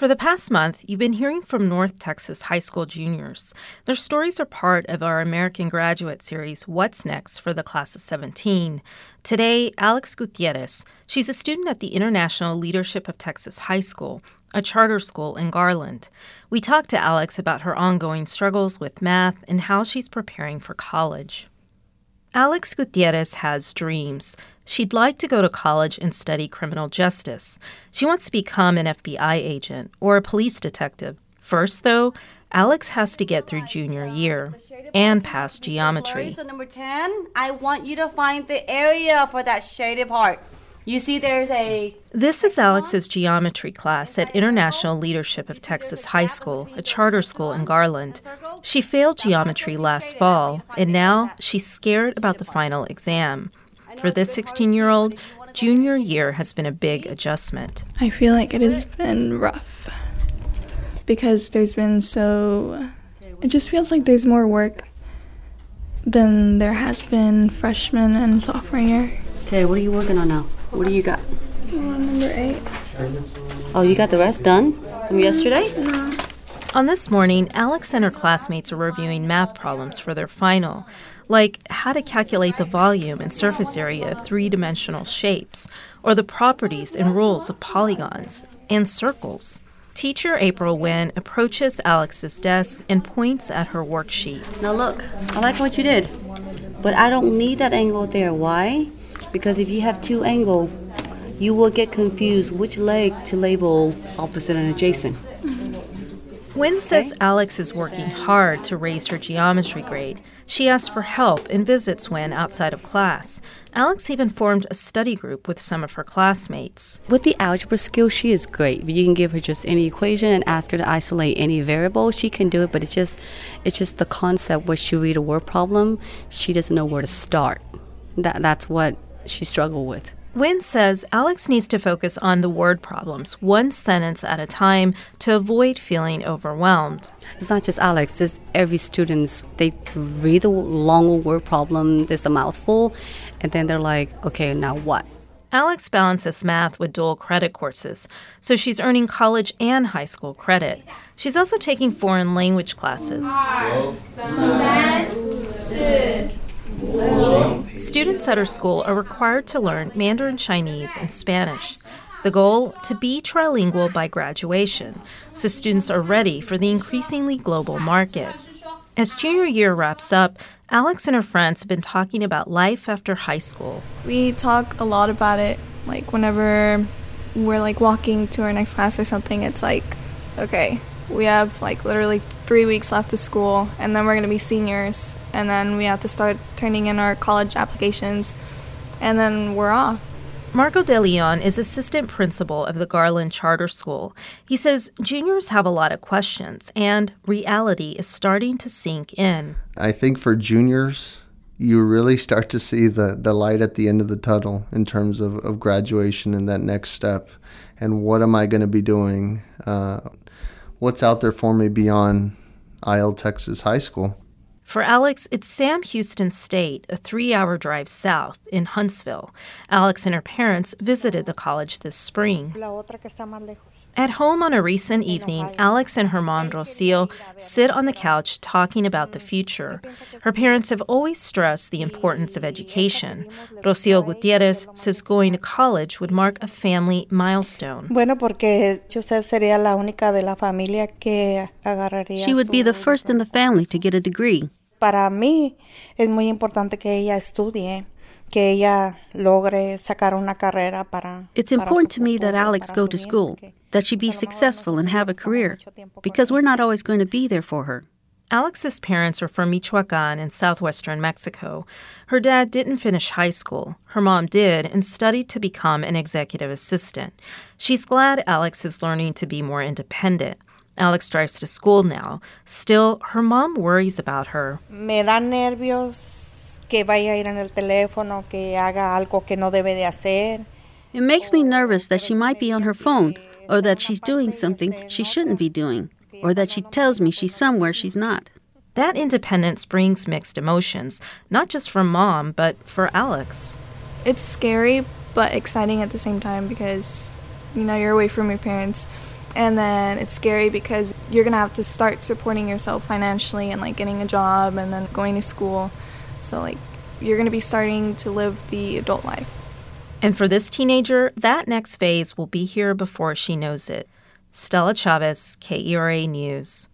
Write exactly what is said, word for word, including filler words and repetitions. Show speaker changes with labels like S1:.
S1: For the past month, you've been hearing from North Texas high school juniors. Their stories are part of our American Graduate series, What's Next, for the class of seventeen. Today, Alex Gutierrez. She's a student at the International Leadership of Texas High School, a charter school in Garland. We talked to Alex about her ongoing struggles with math and how she's preparing for college. Alex Gutierrez has dreams. She'd like to go to college and study criminal justice. She wants to become an F B I agent or a police detective. First, though, Alex has to get through junior year and pass geometry.
S2: So number ten, I want you to find the area for that shaded part. You see there's a...
S1: This is Alex's geometry class at International Leadership of Texas High School, a charter school in Garland. She failed geometry last fall, and now she's scared about the final exam. For this sixteen-year-old, junior year has been a big adjustment.
S3: I feel like it has been rough because there's been so... It just feels like there's more work than there has been freshman and sophomore year.
S2: Okay, what are you working on now? What do you got?
S3: Oh, number eight.
S2: Oh, you got the rest done from yesterday?
S3: No.
S1: On this morning, Alex and her classmates are reviewing math problems for their final, like how to calculate the volume and surface area of three-dimensional shapes, or the properties and rules of polygons and circles. Teacher April Wynn approaches Alex's desk and points at her worksheet.
S2: Now look, I like what you did, but I don't need that angle there. Why? Because if you have two angles, you will get confused which leg to label opposite and adjacent.
S1: Wynn says Alex is working hard to raise her geometry grade. She asks for help and visits Wynn outside of class. Alex even formed a study group with some of her classmates.
S2: With the algebra skill, she is great. You can give her just any equation and ask her to isolate any variable. She can do it, but it's just it's just the concept where she read a word problem, she doesn't know where to start. That That's what she struggled with.
S1: Wynn says Alex needs to focus on the word problems, one sentence at a time, to avoid feeling overwhelmed.
S2: It's not just Alex, it's every student. They read a long word problem, there's a mouthful, and then they're like, okay, now what?
S1: Alex balances math with dual credit courses, so she's earning college and high school credit. She's also taking foreign language classes. Students at her school are required to learn Mandarin Chinese and Spanish. The goal, to be trilingual by graduation, so students are ready for the increasingly global market. As junior year wraps up, Alex and her friends have been talking about life after high school.
S3: We talk a lot about it, like whenever we're like walking to our next class or something, it's like, okay, we have like literally three weeks left of school, and then we're going to be seniors, and then we have to start turning in our college applications, and then we're off.
S1: Marco De Leon is assistant principal of the Garland Charter School. He says juniors have a lot of questions, and reality is starting to sink in.
S4: I think for juniors, you really start to see the, the light at the end of the tunnel in terms of, of graduation and that next step. And what am I going to be doing? Uh, what's out there for me beyond I L Texas High School?
S1: For Alex, it's Sam Houston State, a three-hour drive south in Huntsville. Alex and her parents visited the college this spring. At home on a recent evening, Alex and her mom, Rocio, sit on the couch talking about the future. Her parents have always stressed the importance of education. Rocio Gutierrez says going to college would mark a family milestone.
S5: She would
S6: be the first in the family to get a degree.
S5: Para mí es muy importante que ella estudie, que ella logre sacar una carrera para.
S6: It's important to me that Alex go to school, that she be successful and have a career, because we're not always going to be there for her.
S1: Alex's parents are from Michoacan in southwestern Mexico. Her dad didn't finish high school. Her mom did and studied to become an executive assistant. She's glad Alex is learning to be more independent. Alex drives to school now. Still, her mom worries about her.
S5: Me da nervios que vaya a ir en el teléfono, que haga algo que no debe de hacer.
S6: It makes me nervous that she might be on her phone, or that she's doing something she shouldn't be doing, or that she tells me she's somewhere she's not.
S1: That independence brings mixed emotions, not just for mom, but for Alex.
S3: It's scary, but exciting at the same time because, you know, you're away from your parents. And then it's scary because you're going to have to start supporting yourself financially and like getting a job and then going to school. So like you're going to be starting to live the adult life.
S1: And for this teenager, that next phase will be here before she knows it. Stella Chavez, K E R A News.